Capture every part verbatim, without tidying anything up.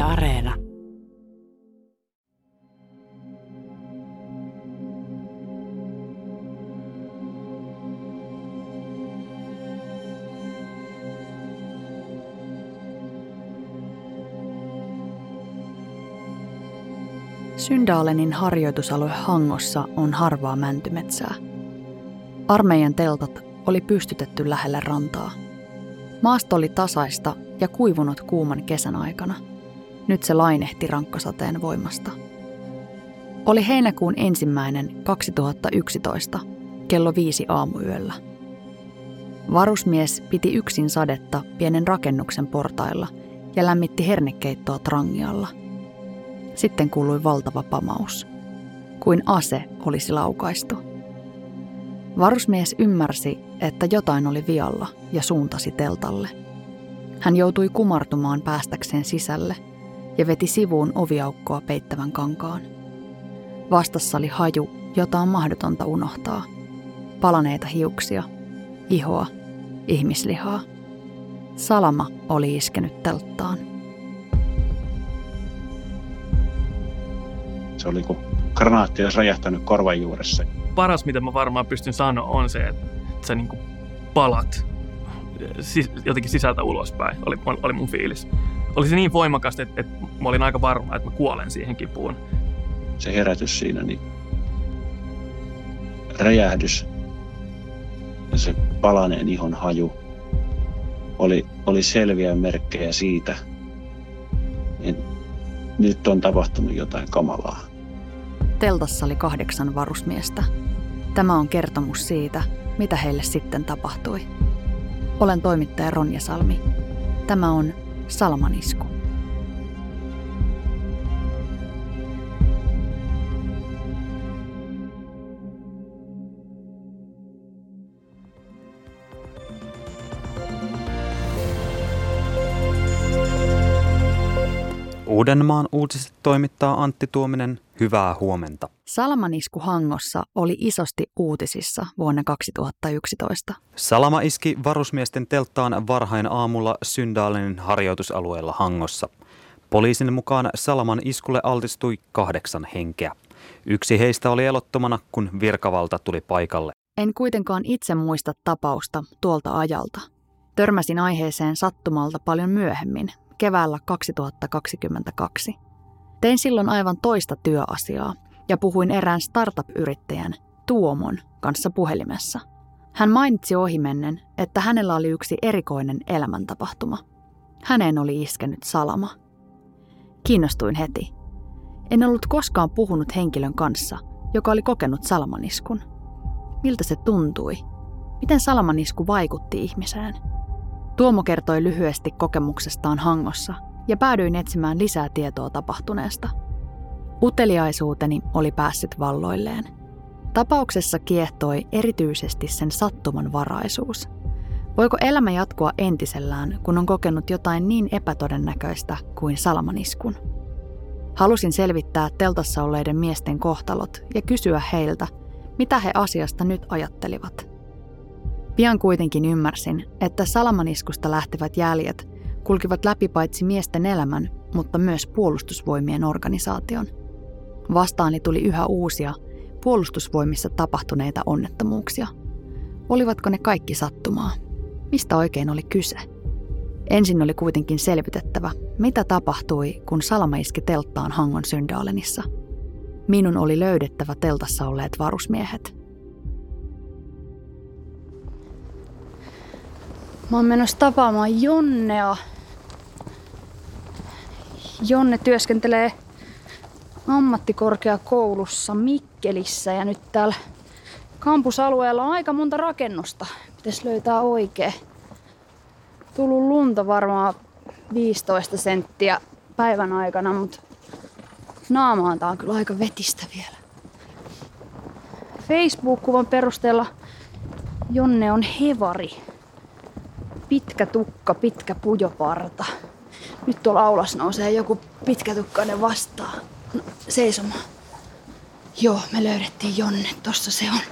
Areena. Syndalenin harjoitusalue Hangossa on harvaa mäntymetsää. Armeijan teltat oli pystytetty lähelle rantaa. Maasto oli tasaista ja kuivunut kuuman kesän aikana. Nyt se lainehti rankkasateen voimasta. Oli heinäkuun ensimmäinen kaksituhattayksitoista, kello viisi aamuyöllä. Varusmies piti yksin sadetta pienen rakennuksen portailla ja lämmitti hernekeittoa trangialla. Sitten kuului valtava pamaus, kuin ase olisi laukaistu. Varusmies ymmärsi, että jotain oli vialla ja suuntasi teltalle. Hän joutui kumartumaan päästäkseen sisälle ja veti sivuun oviaukkoa peittävän kankaan. Vastassa oli haju, jota on mahdotonta unohtaa. Palaneita hiuksia, ihoa, ihmislihaa. Salama oli iskenyt telttaan. Se oli kuin granaatti olisi räjähtänyt korvan juuressa. Paras, mitä mä varmaan pystyn sanoa, on se, että sä niin kuin palat sis- jotenkin sisältä ulospäin, oli, oli mun fiilis. Oli se niin voimakasta, että, että mä olin aika varma, että mä kuolen siihen kipuun. Se herätys siinä, niin räjähdys ja se palaneen ihon haju oli, oli selviä merkkejä siitä, että nyt on tapahtunut jotain kamalaa. Teltassa oli kahdeksan varusmiestä. Tämä on kertomus siitä, mitä heille sitten tapahtui. Olen toimittaja Ronja Salmi. Tämä on Salaman isku. Uudenmaan uutiset toimittaa Antti Tuominen. Hyvää huomenta. Salaman isku Hangossa oli isosti uutisissa vuonna kaksituhattayksitoista. Salama iski varusmiesten telttaan varhain aamulla Syndalenin harjoitusalueella Hangossa. Poliisin mukaan Salaman iskulle altistui kahdeksan henkeä. Yksi heistä oli elottomana, kun virkavalta tuli paikalle. En kuitenkaan itse muista tapausta tuolta ajalta. Törmäsin aiheeseen sattumalta paljon myöhemmin, keväällä kaksituhattakaksikymmentäkaksi. Tein silloin aivan toista työasiaa ja puhuin erään startup-yrittäjän, Tuomon, kanssa puhelimessa. Hän mainitsi ohimennen, että hänellä oli yksi erikoinen elämäntapahtuma. Häneen oli iskenyt salama. Kiinnostuin heti. En ollut koskaan puhunut henkilön kanssa, joka oli kokenut salamaniskun. Miltä se tuntui? Miten salamanisku vaikutti ihmiseen? Tuomo kertoi lyhyesti kokemuksestaan Hangossa ja päädyin etsimään lisää tietoa tapahtuneesta. Uteliaisuuteni oli päässyt valloilleen. Tapauksessa kiehtoi erityisesti sen sattumanvaraisuus. Voiko elämä jatkua entisellään, kun on kokenut jotain niin epätodennäköistä kuin salamaniskun? Halusin selvittää teltassa olleiden miesten kohtalot ja kysyä heiltä, mitä he asiasta nyt ajattelivat. Pian kuitenkin ymmärsin, että salamaniskusta lähtevät jäljet kulkivat läpi paitsi miesten elämän, mutta myös puolustusvoimien organisaation. Vastaani tuli yhä uusia puolustusvoimissa tapahtuneita onnettomuuksia. Olivatko ne kaikki sattumaa? Mistä oikein oli kyse? Ensin oli kuitenkin selvitettävä, mitä tapahtui, kun salama iski telttaan Hangon Syndalenissa. Minun oli löydettävä teltassa olleet varusmiehet. Mä oon menossa tapaamaan Jonnea. Jonne työskentelee ammattikorkeakoulussa Mikkelissä ja nyt täällä kampusalueella on aika monta rakennusta. Pitäisi löytää oikein. Tullut lunta varmaan viisitoista senttiä päivän aikana, mutta naamaan tää on kyllä aika vetistä vielä. Facebook-kuvan perusteella Jonne on hevari. Pitkä tukka, pitkä pujoparta. Nyt tuolla aulassa nousee joku pitkätukkainen vastaan. No, seisomaan. Joo, me löydettiin Jonne. Tossa se on.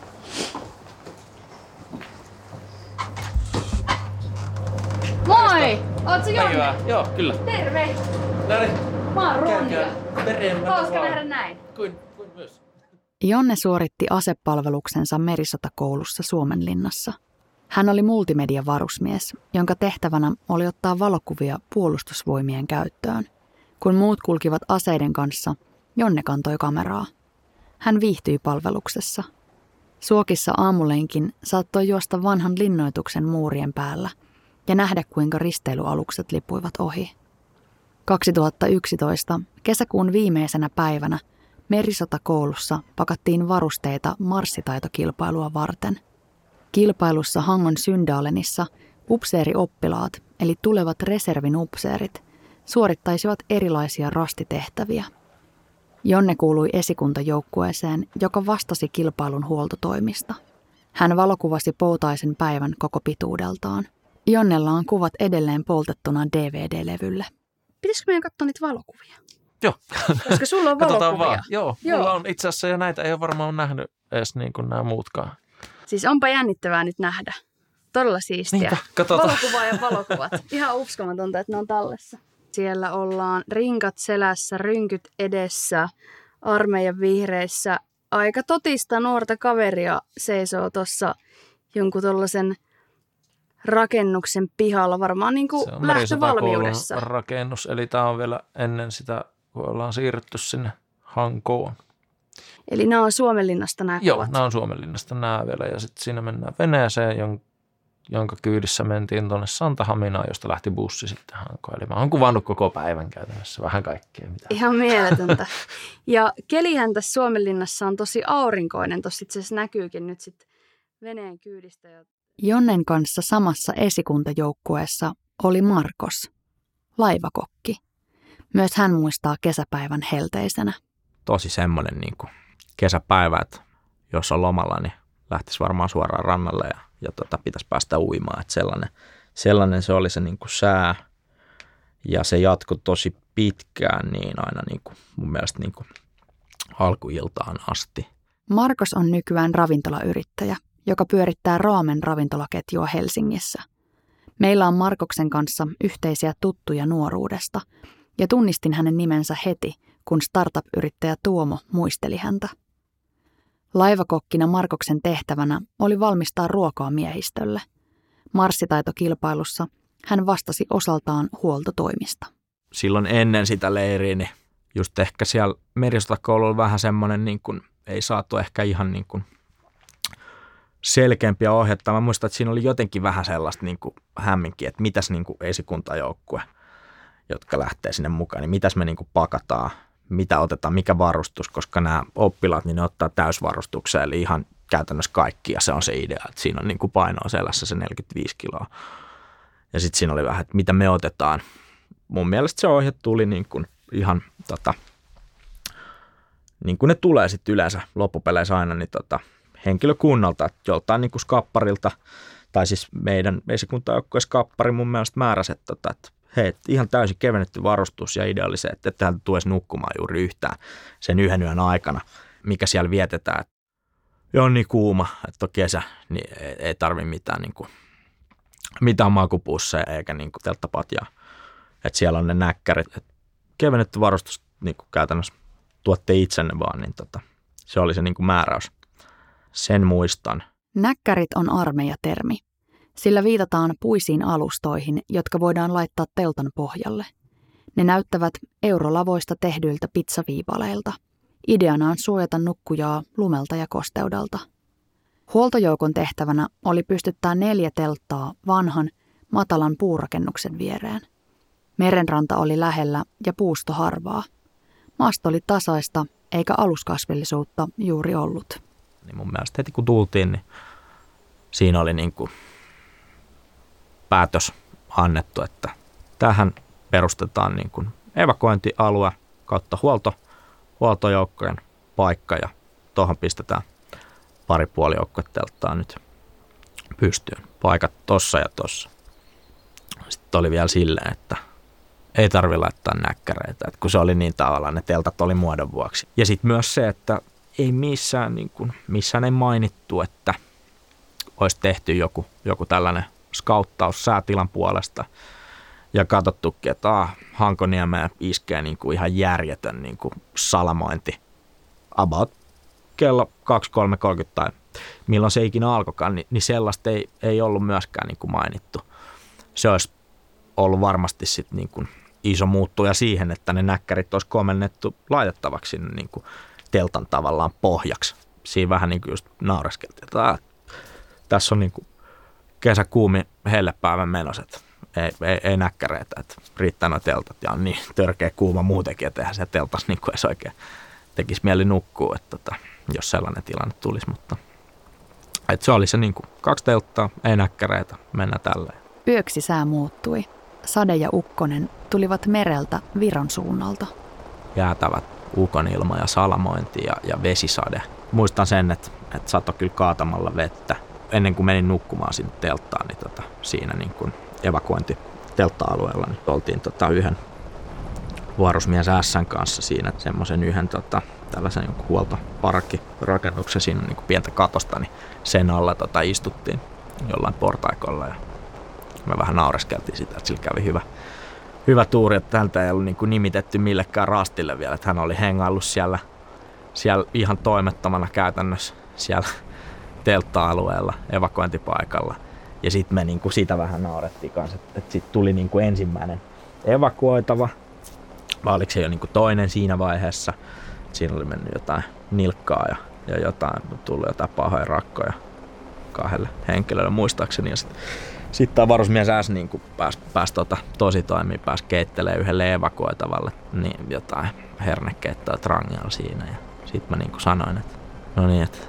Moi! Hei, oot sä Jonne? Päivää. Joo, kyllä. Terve. No niin. Mä oon Ronja. Hauska nähdä näin. Kuin, kuin myös. Jonne suoritti asepalveluksensa Merisotakoulussa Suomenlinnassa. Hän oli multimediavarusmies, jonka tehtävänä oli ottaa valokuvia puolustusvoimien käyttöön. Kun muut kulkivat aseiden kanssa, Jonne kantoi kameraa. Hän viihtyi palveluksessa. Suokissa aamulenkin saattoi juosta vanhan linnoituksen muurien päällä ja nähdä, kuinka risteilyalukset lipuivat ohi. kaksituhattayksitoista kesäkuun viimeisenä päivänä Merisotakoulussa pakattiin varusteita marssitaitokilpailua varten. Kilpailussa Hangon Syndalenissa upseerioppilaat, eli tulevat reservin upseerit, suorittaisivat erilaisia rastitehtäviä. Jonne kuului esikuntajoukkueeseen, joka vastasi kilpailun huoltotoimista. Hän valokuvasi poutaisen päivän koko pituudeltaan. Jonnella on kuvat edelleen poltettuna D V D-levylle. Pitäisikö meidän katsoa niitä valokuvia? Joo. Koska sulla on Katsotaan valokuvia. vaan. Joo, Joo. mulla on itse asiassa ja näitä ei ole varmaan nähnyt edes niin kuin nämä muutkaan. Siis onpa jännittävää nyt nähdä. Todella siistiä. Niinpä, katsotaan. Valokuva ja valokuvat. Ihan uskomatonta, että ne on tallessa. Siellä ollaan rinkat selässä, rynkyt edessä, armeijan vihreissä. Aika totista nuorta kaveria seisoo tuossa jonkun tollasen rakennuksen pihalla, varmaan niin kuin lähtövalmiudessa. Se on rakennus, eli tämä on vielä ennen sitä, kun ollaan siirrytty sinne Hankoon. Eli nämä on Suomenlinnasta nämä Joo, kuvat. nämä on Suomenlinnasta nämä vielä, ja sitten siinä mennään veneeseen, jonka kyydissä mentiin tuonne Santahaminaan, josta lähti bussi sitten Hankoon. Eli mä oon kuvannut koko päivän käytännössä vähän kaikkea. Mitä. Ihan mieletöntä. Ja kelihän tässä Suomenlinnassa on tosi aurinkoinen. Tuossa itse asiassa näkyykin nyt sitten veneen kyydistä. Jonnen kanssa samassa esikuntajoukkueessa oli Markos, laivakokki. Myös hän muistaa kesäpäivän helteisenä. Tosi semmoinen niin kuin kesäpäivä, että jos on lomalla, niin lähtisi varmaan suoraan rannalle ja, ja tota, pitäisi päästä uimaan. Että sellainen, sellainen se oli se niin kuin sää ja se jatkui tosi pitkään niin aina niin kuin, mun mielestä niin kuin alkuiltaan asti. Markos on nykyään ravintolayrittäjä, joka pyörittää Raamen ravintolaketjua Helsingissä. Meillä on Markoksen kanssa yhteisiä tuttuja nuoruudesta ja tunnistin hänen nimensä heti, kun startup-yrittäjä Tuomo muisteli häntä. Laivakokkina Markoksen tehtävänä oli valmistaa ruokaa miehistölle. Marssitaitokilpailussa hän vastasi osaltaan huoltotoimista. Silloin ennen sitä leiriä, niin just ehkä siellä Merisotakoululla vähän semmoinen, niin kuin, ei saatu ehkä ihan niin kuin selkeämpiä ohjetta. Mä muistan, että siinä oli jotenkin vähän sellaista niin kuin hämminkin, että mitäs niin kuin esikuntajoukkue, jotka lähtee sinne mukaan, niin mitäs me niin kuin pakataan, mitä otetaan, mikä varustus, koska nämä oppilaat, niin ne ottaa täysvarustukseen, eli ihan käytännössä kaikki, ja se on se idea, että siinä on niin kuin painoa selässä se neljäkymmentäviisi kiloa. Ja sitten siinä oli vähän, että mitä me otetaan. Mun mielestä se ohje tuli niin kuin ihan, tota, niin kuin ne tulee sitten yleensä loppupeleissä aina, niin tota, henkilökunnalta, että joltain niin kuin skapparilta, tai siis meidän esikuntajoukkueen skappari mun mielestä määräsi, että, tota, että hei, ihan täysin kevennetty varustus ja idea oli se, että täältä tulisi nukkumaan juuri yhtään sen yhden yön aikana, mikä siellä vietetään. Ja on niin kuuma, että on kesä, niin ei, ei tarvitse mitään, niin kuin, mitään makupusseja eikä niin kuin telttapatjaa. Että siellä on ne näkkärit. Että kevennetty varustus niin kuin käytännössä tuotte itsenne vaan, niin tota, se oli se niin kuin määräys. Sen muistan. Näkkärit on armeijatermi. Sillä viitataan puisiin alustoihin, jotka voidaan laittaa teltan pohjalle. Ne näyttävät eurolavoista tehdyiltä pizzaviipaleilta. Ideana on suojata nukkujaa lumelta ja kosteudelta. Huoltojoukon tehtävänä oli pystyttää neljä telttaa vanhan, matalan puurakennuksen viereen. Merenranta oli lähellä ja puusto harvaa. Maasto oli tasaista eikä aluskasvillisuutta juuri ollut. Niin mun mielestä heti kun tultiin, niin siinä oli niin kuin päätös annettu, että tähän perustetaan niin kuin evakuointialue kautta huolto, huoltojoukkojen paikka ja tuohon pistetään pari puoli joukkotelttaa nyt pystyyn. Paikat tossa ja tossa. Sitten oli vielä silleen, että ei tarvitse laittaa näkkäreitä, että kun se oli niin tavallaan, ne teltat oli muodon vuoksi. Ja sitten myös se, että ei missään, niin kuin, missään ei mainittu, että olisi tehty joku, joku tällainen skauttaus säätilan puolesta. ja katsottukin, että ah, Hankoniemeen iskee niin kuin ihan järjetön niin kuin salamointi. About kello kaksi kolme kolmekymmentä tai milloin se ikinä alkoikaan, niin, niin sellaista ei, ei ollut myöskään niin kuin mainittu. Se olisi ollut varmasti sit niin kuin iso muuttuja siihen, että ne näkkärit olisi komennettu laitettavaksi sinne niin kuin teltan tavallaan pohjaksi. Siinä vähän niin kuin just naureskeltiin, että ah, tässä on niin kuin kesäkuumi hellepäivän menossa, että ei, ei, ei näkkäreitä, että riittää nuo teltat ja on niin törkeä kuuma muutenkin, että eihän se teltas niin kuin edes oikein tekisi mieli nukkua, että tota, jos sellainen tilanne tulisi, mutta että se oli se niin kuin kaksi telttaa, ei näkkäreitä, mennään tälleen. Yöksi sää muuttui. Sade ja ukkonen tulivat mereltä Viron suunnalta. Jäätävät ukonilma ja salamointi ja, ja vesisade. Muistan sen, että, että satoi kyllä kaatamalla vettä. Ennen kuin menin nukkumaan sinne telttaan, niin tota, siinä niin kuin evakuointi teltta-alueella niin oltiin tota yhden varusmies Ässän kanssa siinä semmoisen yhden tota, tällaisen jonkun huoltoparkkirakennuksen siinä niin kuin pientä katosta, niin sen alla tota, istuttiin jollain portaikolla ja me vähän naureskeltiin sitä, että sillä kävi hyvä, hyvä tuuri, että häntä ei ollut niin kuin nimitetty millekään rastille vielä, että hän oli hengaillut siellä, siellä ihan toimettomana käytännössä siellä teltta-alueella, evakuointipaikalla. Ja sitten me niin kuin sitä vähän naurettiin kanssa, että, että sitten tuli niin kuin ensimmäinen evakuoitava, vai oliko se jo niin kuin toinen siinä vaiheessa. Siinä oli mennyt jotain nilkkaa ja, ja jotain, tullut jotain pahoja rakkoja kahdelle henkilölle muistaakseni. Ja sitten sit tämä varusmies S niin pääsi pääs tota, tosi toimiin, pääsi keittelemään yhdelle evakuoitavalle niin jotain hernekeittoa trangialla siinä. Ja sitten mä niin kuin sanoin, että no niin, että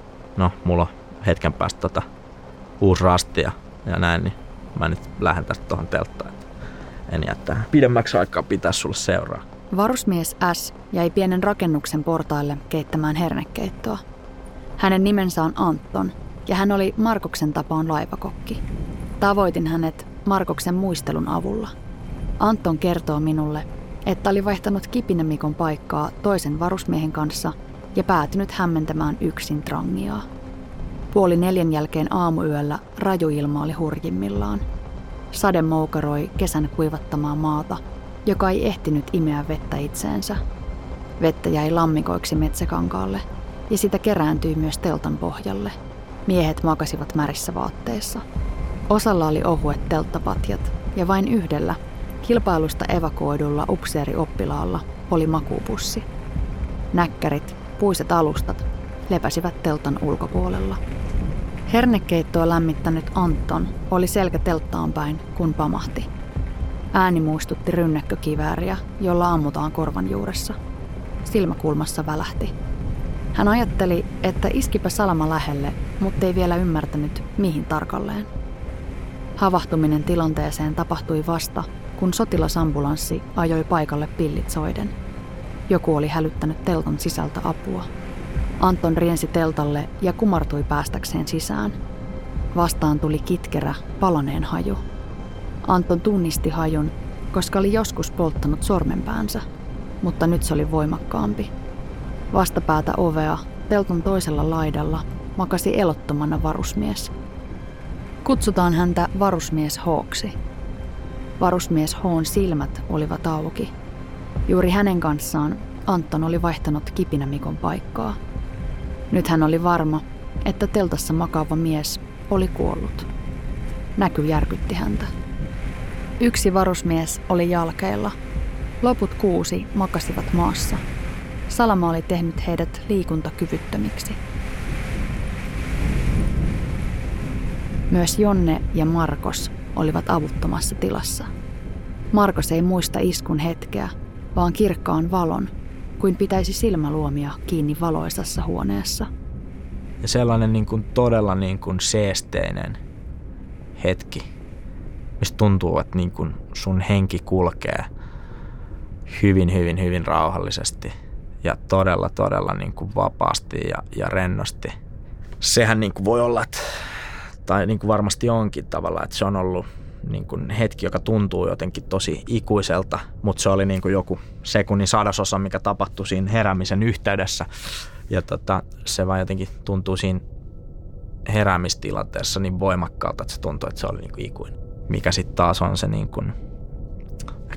no mulla on hetken päästä tota, uusi rasti ja, ja näin, niin mä nyt lähden tästä tuohon telttaan. En jää tähän pidemmäksi aikaa pitää sulle seuraa. Varusmies S jäi pienen rakennuksen portaille keittämään hernekeittoa. Hänen nimensä on Anton ja hän oli Markoksen tapaan laivakokki. Tavoitin hänet Markoksen muistelun avulla. Anton kertoo minulle, että oli vaihtanut Kipinä Mikon paikkaa toisen varusmiehen kanssa ja päätynyt hämmentämään yksin trangiaa. Puoli neljän jälkeen aamuyöllä rajuilma oli hurjimmillaan. Sade moukaroi kesän kuivattamaa maata, joka ei ehtinyt imeä vettä itseensä. Vettä jäi lammikoiksi metsäkankaalle ja sitä kerääntyi myös teltan pohjalle. Miehet makasivat märissä vaatteissa. Osalla oli ohuet telttapatjat ja vain yhdellä, kilpailusta evakuoidulla upseerioppilaalla, oli makuupussi. Näkkärit, puiset alustat, lepäsivät teltan ulkopuolella. Hernekeittoa lämmittänyt Anton oli selkä telttaan päin, kun pamahti. Ääni muistutti rynnäkkökivääriä, jolla ammutaan korvan juuressa. Silmäkulmassa välähti. Hän ajatteli, että iskipä salama lähelle, mutta ei vielä ymmärtänyt, mihin tarkalleen. Havahtuminen tilanteeseen tapahtui vasta, kun sotilasambulanssi ajoi paikalle pillit soiden. Joku oli hälyttänyt teltan sisältä apua. Anton riensi teltalle ja kumartui päästäkseen sisään. Vastaan tuli kitkerä, palaneen haju. Anton tunnisti hajun, koska oli joskus polttanut sormenpäänsä, mutta nyt se oli voimakkaampi. Vastapäätä ovea, teltan toisella laidalla, makasi elottomana varusmies. Kutsutaan häntä varusmies H:ksi. Varusmies H:n silmät olivat auki. Juuri hänen kanssaan Anton oli vaihtanut Kipinä Mikon paikkaa. Nyt hän oli varma, että teltassa makaava mies oli kuollut. Näky järkytti häntä. Yksi varusmies oli jalkeilla. Loput kuusi makasivat maassa. Salama oli tehnyt heidät liikuntakyvyttömiksi. Myös Jonne ja Markos olivat avuttomassa tilassa. Markos ei muista iskun hetkeä, vaan kirkkaan valon, kuin pitäisi silmäluomia kiinni valoisassa huoneessa. Ja sellainen niin kuin todella niin kuin seesteinen hetki, mistä tuntuu, että niin kuin sun henki kulkee hyvin, hyvin, hyvin rauhallisesti ja todella, todella niin kuin vapaasti ja, ja rennosti. Sehän niin kuin voi olla, että, tai niin kuin varmasti onkin tavallaan, että se on ollut niin kuin hetki, joka tuntuu jotenkin tosi ikuiselta, mutta se oli niin kuin joku sekunnin sadasosa, mikä tapahtui siinä heräämisen yhteydessä. Ja tota, se vaan jotenkin tuntuu siinä heräämistilanteessa niin voimakkaalta, että se tuntuu, että se oli niin kuin ikuinen. Mikä sitten taas on se niin kuin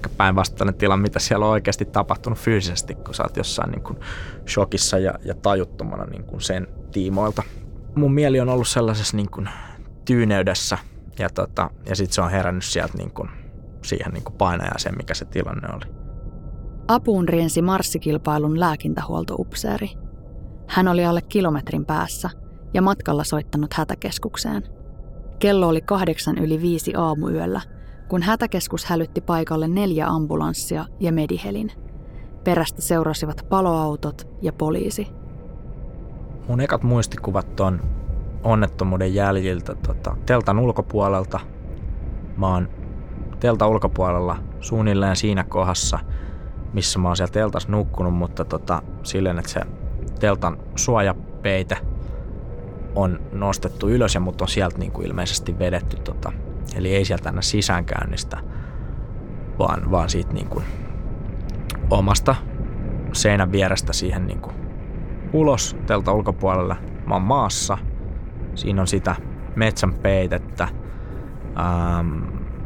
ehkä päinvastainen tila, mitä siellä on oikeasti tapahtunut fyysisesti, kun sä oot jossain niin kuin shokissa ja, ja tajuttomana niin kuin sen tiimoilta. Mun mieli on ollut sellaisessa niin kuin tyyneydessä ja, tota, ja sitten se on herännyt sieltä niin kuin siihen niin kuin painajaiseen, mikä se tilanne oli. Apuun riensi marssikilpailun lääkintähuoltoupseeri. Hän oli alle kilometrin päässä ja matkalla soittanut hätäkeskukseen. Kello oli kahdeksan yli viisi aamuyöllä, kun hätäkeskus hälytti paikalle neljä ambulanssia ja medihelin. Perästä seurasivat paloautot ja poliisi. Mun ekat muistikuvat on onnettomuuden jäljiltä tota, teltan ulkopuolelta. Mä oon teltan ulkopuolella suunnilleen siinä kohdassa, missä mä oon siellä teltassa nukkunut, mutta tota, silleen, että se teltan suojapeite on nostettu ylös ja mut on sieltä niin kuin ilmeisesti vedetty. Tota, eli ei sieltä tänne sisäänkäynnistä, vaan, vaan siitä niin kuin omasta seinän vierestä siihen niin kuin ulos teltan ulkopuolelle. Mä oon maassa. Siinä on sitä metsän peitettä. Ähm,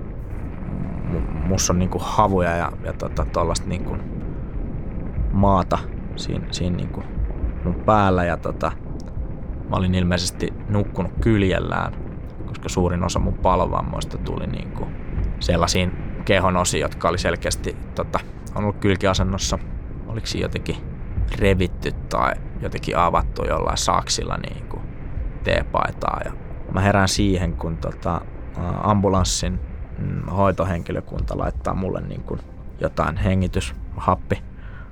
musta on niinku havuja ja, ja tota, tollaista niinku maata siinä, siinä niinku mun päällä. Ja tota, mä olin ilmeisesti nukkunut kyljellään, koska suurin osa mun palovammoista tuli niinku sellaisiin kehonosiin, jotka oli selkeästi tota, on ollut kylkiasennossa. Oliko siinä jotenkin revitty tai jotenkin avattu jollain saksilla niinku teepaitaa. Ja mä herään siihen, kun tota, ambulanssin hoitohenkilökunta laittaa mulle niin kuin jotain hengityshappi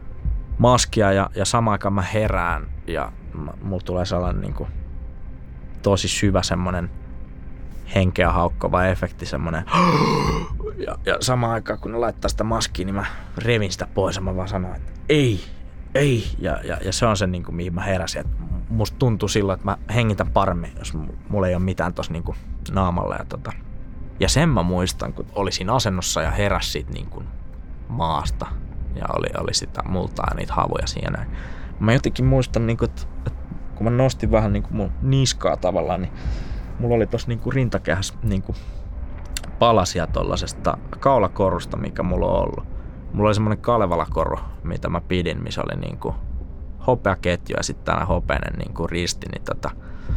maskia ja, ja samaan aikaan mä herään ja mulla tulee sellainen niin kuin tosi syvä semmoinen henkeä haukkava efekti, semmoinen ja, ja samaan aikaan kun ne laittaa sitä maskia, niin mä revin sitä pois ja mä vaan sanoin, että ei, ei ja, ja, ja se on se niin kuin mihin mä heräsin, että musta tuntuu silloin, että mä hengitän paremmin, jos mulla ei ole mitään tossa niin kuin naamalla ja tota Ja sen mä muistan, kun olisin asennossa ja heräsi siitä niin kuin maasta ja oli, oli sitä multaa ja niitä havuja siinä. Mä jotenkin muistan, niin kuin, että, että kun mä nostin vähän niin kuin mun niskaa tavallaan, niin mulla oli tossa niin kuin rintakehässä niin kuin palasia tollasesta kaulakorusta, mikä mulla on ollut. Mulla oli semmonen Kalevala-koru, mitä mä pidin, missä oli niin kuin hopeaketju ja sitten täällä hopeinen niin kuin risti, niin tota,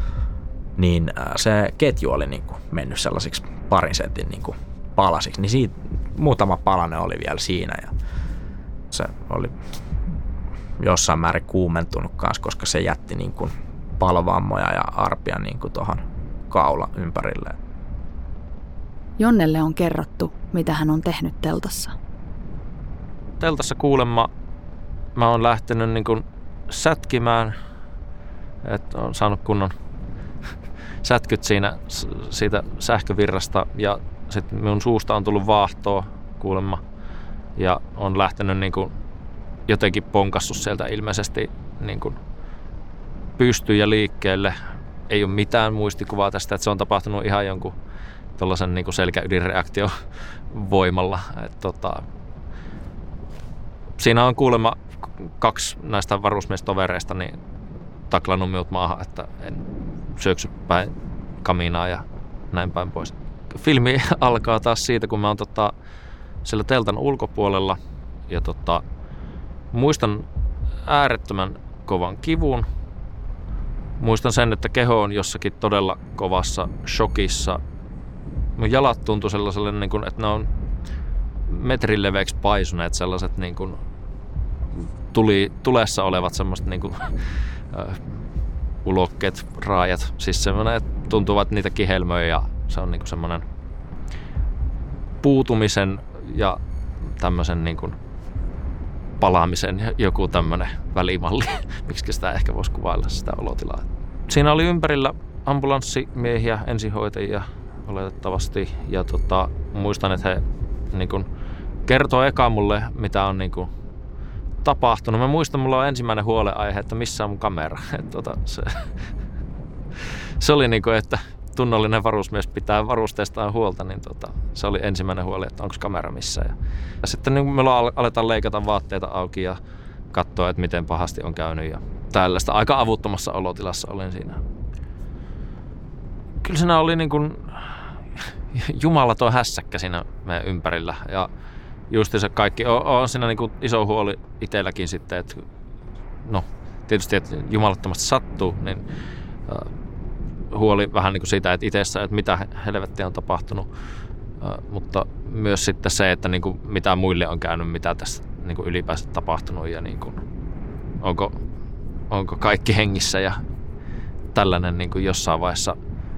niin se ketju oli niin kuin mennyt sellaisiksi parin sentin niin kuin palasiksi, niin siitä muutama palanen oli vielä siinä ja se oli jossain määrin kuumentunut kanssa, koska se jätti niin kuin palovammoja ja arpia niin kuin tuohon kaula ympärille. Jonnelle on kerrottu, mitä hän on tehnyt teltassa. Teltassa kuulemma mä oon lähtenyt niin kuin sätkimään, että on saanut kunnon sätkyt siinä siitä sähkövirrasta ja sitten minun suusta on tullut vaahtoa kuulemma ja on lähtenyt niin kuin jotenkin ponkassut sieltä ilmeisesti niin kuin pystyyn ja liikkeelle. Ei ole mitään muistikuvaa tästä, että se on tapahtunut ihan jonkun tuollaisen niin kuin selkäydinreaktion voimalla. Et, tota, siinä on kuulemma kaksi näistä varusmiestovereista niin taklannut minut maahan, että en syöksy päin kaminaa ja näin päin pois. Filmi alkaa taas siitä, kun mä oon tota, siellä teltan ulkopuolella ja tota, muistan äärettömän kovan kivun. Muistan sen, että keho on jossakin todella kovassa shokissa. Mun jalat tuntui sellaiselle, niin kuin, että ne on metrin leveäksi paisuneet sellaiset niin kuin tuli, tulessa olevat semmoiset niin kuin, äh, ulokkeet, raajat. Siis semmoinen, että tuntuvat niitä kihelmöjä ja se on niin kuin semmoinen puutumisen ja tämmöisen niin kuin palaamisen joku tämmöinen välimalli. Miksi sitä ehkä voisi kuvailla sitä olotilaa. Siinä oli ympärillä ambulanssimiehiä, ensihoitajia oletettavasti. Ja tota, muistan, että he niin kun kertoo eka mulle, mitä on niin kun tapahtunut. Mä muistan, mulla on ensimmäinen huolenaihe, että missä on mun kamera. Et tota, se, se oli niin kuin, että tunnollinen varusmies pitää varusteestaan huolta, niin tota, se oli ensimmäinen huoli, että onko kamera missä. Ja, ja sitten niin me aletaan leikata vaatteita auki ja katsoa, että miten pahasti on käynyt. Ja tällaista aika avuttomassa olotilassa olin siinä. Kyllä siinä oli niin kuin jumalaton hässäkkä siinä meidän ympärillä. Ja justiinsa kaikki, on, on siinä niin kuin iso huoli itselläkin sitten, että no tietysti, että jumalattomasti sattuu, niin äh, huoli vähän niin kuin siitä, että itsessä, että mitä helvettiä on tapahtunut, äh, mutta myös sitten se, että niin kuin mitä muille on käynyt, mitä tässä niin kuin ylipäänsä tapahtunut ja niin kuin, onko, onko kaikki hengissä ja tällainen niin kuin jossain vaiheessa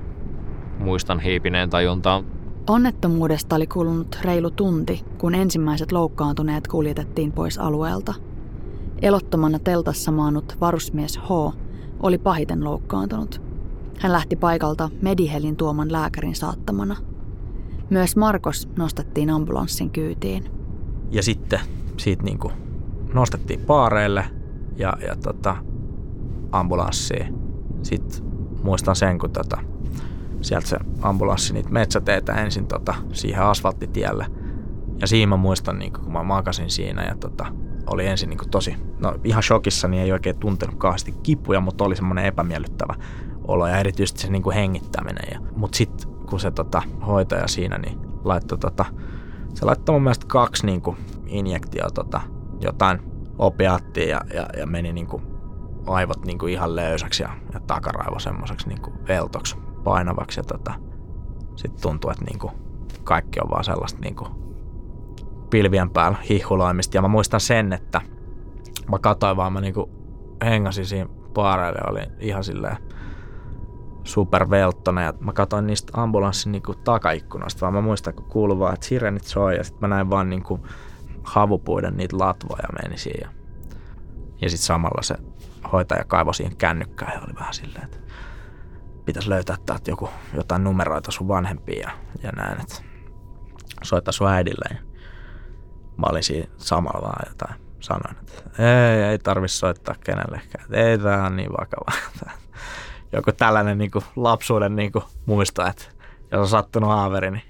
muistan hiipineen tajuntaan. Onnettomuudesta oli kulunut reilu tunti, kun ensimmäiset loukkaantuneet kuljetettiin pois alueelta. Elottomana teltassa maannut varusmies H oli pahiten loukkaantunut. Hän lähti paikalta Medihelin tuoman lääkärin saattamana. Myös Markos nostettiin ambulanssin kyytiin. Ja sitten siitä niin kuin nostettiin paareille ja, ja tota, ambulanssiin. Sitten muistan sen, kun tota, sieltä se ambulanssi niitä metsäteitä ensin tota, siihen asfalttitielle. Ja siinä mä muistan, niin kun mä makasin siinä ja tota, oli ensin niin tosi, no ihan shokissa, niin ei oikein tuntenut kauheasti kipuja, mutta oli semmoinen epämiellyttävä olo ja erityisesti se niin kuin hengittäminen. Mutta sitten kun se tota, hoitaja siinä, niin laittoi, tota, se laittoi mun mielestä kaksi niin kuin injektioa, tota, jotain opiaattia ja, ja, ja meni niin kuin aivot niin kuin ihan löysäksi ja, ja takaraivo semmoiseksi niin kuin veltoksi painavaksi. Ja tota, sitten tuntuu, että niin kuin kaikki on vaan sellaista niin kuin pilvien päällä hihuloimista. Ja mä muistan sen, että mä katsoin vaan, mä niin kuin hengasin siinä paareille ja olin ihan silleen supervelttona. Ja mä katsoin niistä ambulanssin niin kuin takaikkunasta, vaan mä muistan, kun kuului vaan, että sirenit soi ja sitten mä näin vaan niin kuin havupuiden niitä latvoja meni siinä. Ja sitten samalla se hoitaja kaivoi siihen kännykkään ja oli vähän silleen, että pitäisi löytää täältä joku, jotain numeroita sun vanhempiin ja, ja näin, että soita sun äidille. Ja mä olin siinä samalla vaan jotain, sanoin, että ei, ei tarvitse soittaa kenellekään, että ei, tää on niin vakava. Joku tällainen niin kuin lapsuuden niin kuin muista, että jos on sattunut haaveri, niin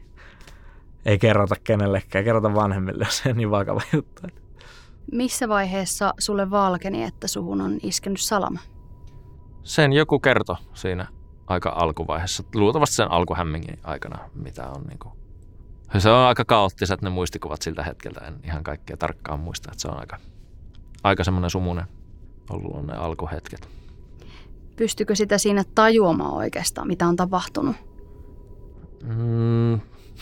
ei kerrota kenellekään, kerrota vanhemmille, jos se on niin vakava juttu. Missä vaiheessa sulle valkeni, että suhun on iskenyt salama? Sen joku kertoi siinä aika alkuvaiheessa, luultavasti sen alkuhämmingin aikana, mitä on niin kuin. Se on aika kaoottiset ne muistikuvat siltä hetkeltä, en ihan kaikkea tarkkaan muista, että se on aika, aika semmoinen sumunen ollut ne alkuhetket. Pystykö sitä siinä tajuamaan oikeastaan, mitä on tapahtunut? Mm,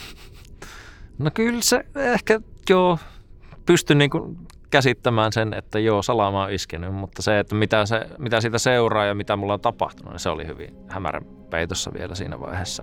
no kyllä se ehkä joo, pystyn niin kuin käsittämään sen, että joo, salama on iskenyt, mutta se, että mitä, se, mitä siitä seuraa ja mitä mulla on tapahtunut, niin se oli hyvin hämärän peitossa vielä siinä vaiheessa.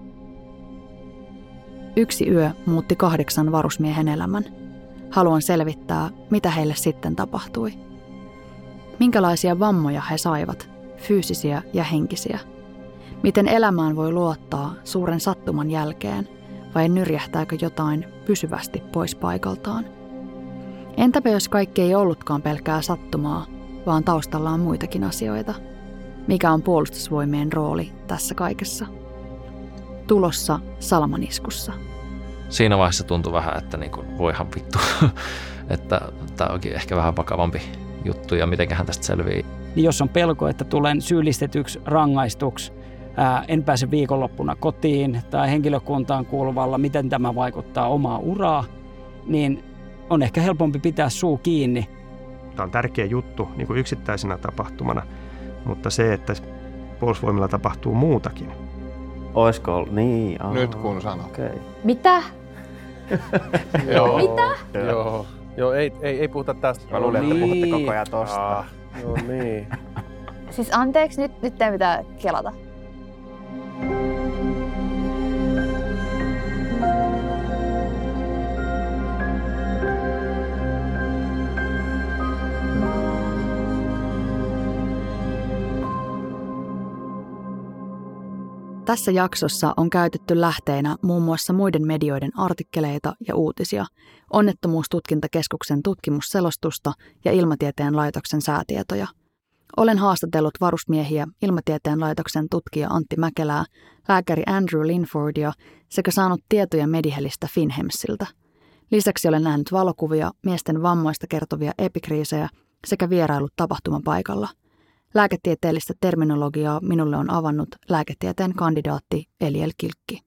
Yksi yö muutti kahdeksan varusmiehen elämän. Haluan selvittää, mitä heille sitten tapahtui. Minkälaisia vammoja he saivat, fyysisiä ja henkisiä. Miten elämään voi luottaa suuren sattuman jälkeen, vai nyrjähtääkö jotain pysyvästi pois paikaltaan? Entäpä jos kaikki ei ollutkaan pelkkää sattumaa, vaan taustalla on muitakin asioita? Mikä on puolustusvoimien rooli tässä kaikessa? Tulossa Salamaniskussa. Siinä vaiheessa tuntui vähän, että niin kuin, voihan vittu, että tämä onkin ehkä vähän vakavampi juttu ja mitenköhän tästä selviää. Niin jos on pelko, että tulen syyllistetyksi rangaistuksi, ää, en pääse viikonloppuna kotiin tai henkilökuntaan kuuluvalla, miten tämä vaikuttaa omaa uraa, niin on ehkä helpompi pitää suu kiinni. Tämä on tärkeä juttu niin kuin yksittäisenä tapahtumana, mutta se, että puolustusvoimilla tapahtuu muutakin. Oisko ollut? Niin. Aa, nyt kun sanot. Okay. Mitä? Joo. Mitä? Joo. Joo, ei, ei, ei puhuta tästä. Mä luulen, että puhutte koko ajan tosta. Ah, no niin. Siis anteeksi, nyt, nyt ei pitää kelata. Tässä jaksossa on käytetty lähteinä muun muassa muiden medioiden artikkeleita ja uutisia, Onnettomuustutkintakeskuksen tutkimusselostusta ja Ilmatieteen laitoksen säätietoja. Olen haastatellut varusmiehiä, Ilmatieteen laitoksen tutkija Antti Mäkelää, lääkäri Andrew Linfordia sekä saanut tietoja Medihelistä Finnhemsiltä. Lisäksi olen nähnyt valokuvia, miesten vammoista kertovia epikriisejä sekä vierailut tapahtumapaikalla. Lääketieteellistä terminologiaa minulle on avannut lääketieteen kandidaatti Eliel Kilkki.